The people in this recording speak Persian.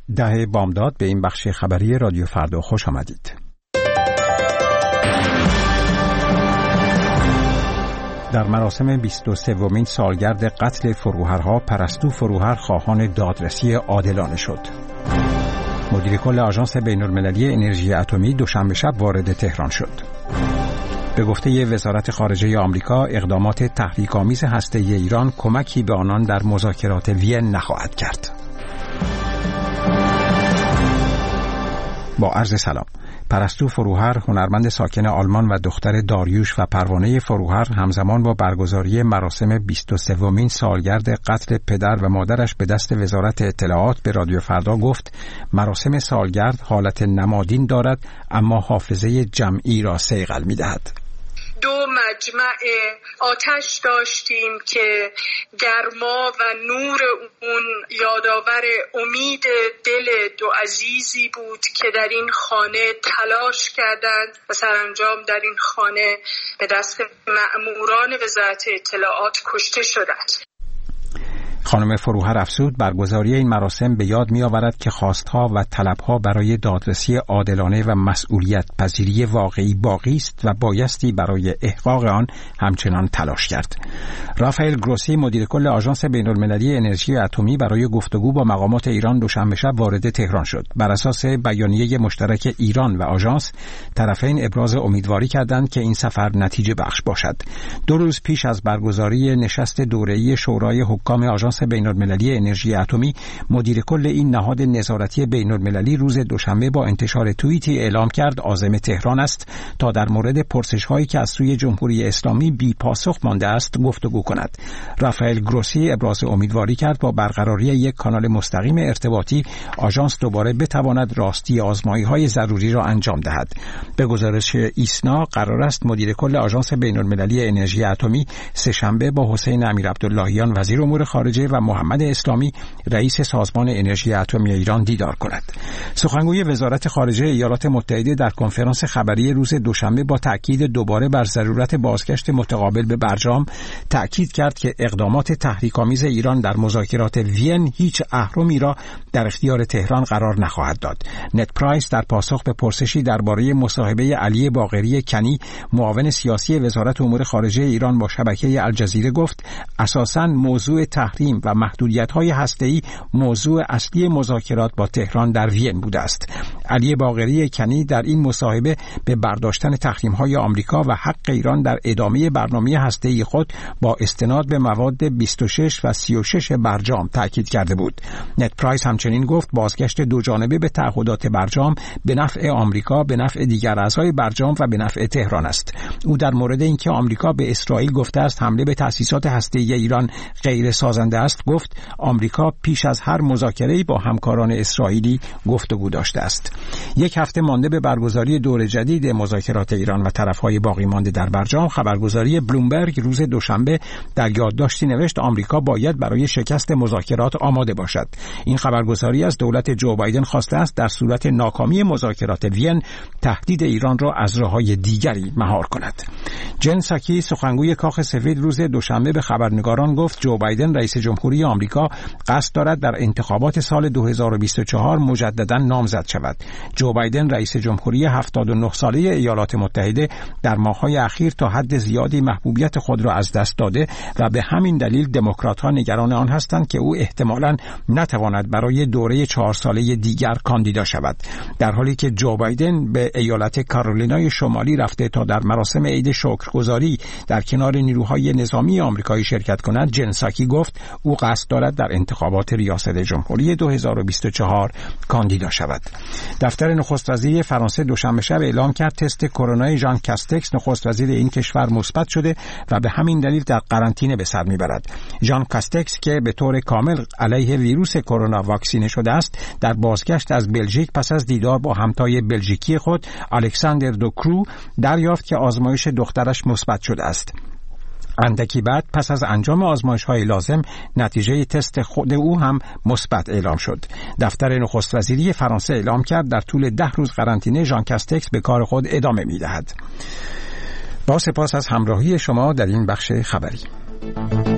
10 بامداد به این بخش خبری رادیو فردا خوش آمدید. در مراسم 23مین سالگرد قتل فروهرها، پرستو فروهر خواهان دادرسی عادلانه شد. مدیر کل آژانس بین‌المللی انرژی اتمی دوشنبه شب وارد تهران شد. به گفته وزارت خارجه آمریکا، اقدامات تحریک‌آمیز هسته‌ای ایران کمکی به آنان در مذاکرات وین نخواهد کرد. با عرض سلام. پرستو فروهر، هنرمند ساکن آلمان و دختر داریوش و پروانه فروهر، همزمان با برگزاری مراسم 23مین سالگرد قتل پدر و مادرش به دست وزارت اطلاعات به رادیو فردا گفت مراسم سالگرد حالت نمادین دارد اما حافظه جمعی را صیقل می‌دهد. دو مجمع آتش داشتیم که گرما و نور اون یادآور امید دل دو عزیزی بود که در این خانه تلاش کردند و سرانجام در این خانه به دست مأموران وزارت اطلاعات کشته شدند. خانم فروهر افزود برگزاری این مراسم به یاد می‌آورد که خواستها و طلبها برای دادرسی عادلانه و مسئولیت پذیری واقعی باقی است و بایستی برای احقاق آن همچنان تلاش کرد. رافائل گروسی، مدیر کل آژانس بین‌المللی انرژی اتمی، برای گفتگو با مقامات ایران دوشنبه شب وارد تهران شد. بر اساس بیانیه مشترک ایران و آژانس، طرفین ابراز امیدواری کردند که این سفر نتیجه بخش باشد. 2 روز پیش از برگزاری نشست دوره‌ای شورای حکام آژانس بین‌المللی انرژی اتمی، مدیر کل این نهاد نظارتی بین‌المللی روز دوشنبه با انتشار توییتی اعلام کرد عازم تهران است تا در مورد پرسش‌هایی که از سوی جمهوری اسلامی بی پاسخ مانده است گفتگو کند. رافائل گروسی ابراز امیدواری کرد با برقراری یک کانال مستقیم ارتباطی آژانس دوباره بتواند راستی آزمایش‌های ضروری را انجام دهد. به گزارش ایسنا قرار است مدیر کل آژانس بین‌المللی انرژی اتمی سه‌شنبه با حسین امیرعبداللهیان وزیر امور خارجه و محمد اسلامی رئیس سازمان انرژی اتمی ایران دیدار کند. سخنگوی وزارت خارجه ایالات متحده در کنفرانس خبری روز دوشنبه با تأکید دوباره بر ضرورت بازگشت متقابل به برجام تأکید کرد که اقدامات تحریک‌آمیز ایران در مذاکرات وین هیچ اهرمی را در اختیار تهران قرار نخواهد داد. نت پرایس در پاسخ به پرسشی درباره مصاحبه علی باقری کنی، معاون سیاسی وزارت امور خارجه ایران، با شبکه الجزیره گفت اساساً موضوع تحریم و محدودیت‌های هسته‌ای موضوع اصلی مذاکرات با تهران در وین بوده است. علی باقری کنی در این مصاحبه به برداشتن تحریم‌های آمریکا و حق ایران در ادامه برنامه هسته‌ای خود با استناد به مواد 26 و 36 برجام تاکید کرده بود. نت پرایس همچنین گفت بازگشت دو جانبه به تعهدات برجام به نفع آمریکا، به نفع دیگر اعضای برجام و به نفع تهران است. او در مورد اینکه آمریکا به اسرائیل گفته است حمله به تأسیسات هسته‌ای ایران غیر سازنده است، گفت آمریکا پیش از هر مذاکره‌ای با همکاران اسرائیلی گفتگو داشته است. یک هفته مانده به برگزاری دور جدید مذاکرات ایران و طرف‌های باقی مانده در برجام، خبرگزاری بلومبرگ روز دوشنبه در یادداشتی نوشت آمریکا باید برای شکست مذاکرات آماده باشد. این خبرگزاری از دولت جو بایدن خواسته است در صورت ناکامی مذاکرات وین تهدید ایران را از راه‌های دیگری مهار کند. جن ساکی، سخنگوی کاخ سفید، روز دوشنبه به خبرنگاران گفت جو بایدن رئیس جمهوری آمریکا قصد دارد در انتخابات سال 2024 مجددا نامزد شود. جو بایدن رئیس جمهوری 79 ساله ایالات متحده در ماه‌های اخیر تا حد زیادی محبوبیت خود را از دست داده و به همین دلیل دموکرات‌ها نگران آن هستند که او احتمالاً نتواند برای دوره 4 ساله دیگر کاندیدا شود. در حالی که جو بایدن به ایالت کارولینای شمالی رفته تا در مراسم عید شکرگزاری در کنار نیروهای نظامی آمریکایی شرکت کند، جن ساکی گفت او قصد دارد در انتخابات ریاست جمهوری 2024 کاندیدا شود. دفتر نخست وزیری فرانسه دوشنبه شب اعلام کرد تست کرونا ژان کاستکس، نخست وزیر این کشور، مثبت شده و به همین دلیل در قرنطینه به سر میبرد. ژان کاستکس که به طور کامل علیه ویروس کرونا واکسینه شده است، در بازگشت از بلژیک پس از دیدار با همتای بلژیکی خود الکساندر دوکرو دریافت که آزمایش دخترش مثبت شده است. اندکی بعد پس از انجام آزمایش‌های لازم نتیجه تست خود او هم مثبت اعلام شد. دفتر نخست وزیری فرانسه اعلام کرد در طول 10 روز قرنطینه ژان کاستکس به کار خود ادامه می‌دهد. با سپاس از همراهی شما در این بخش خبری.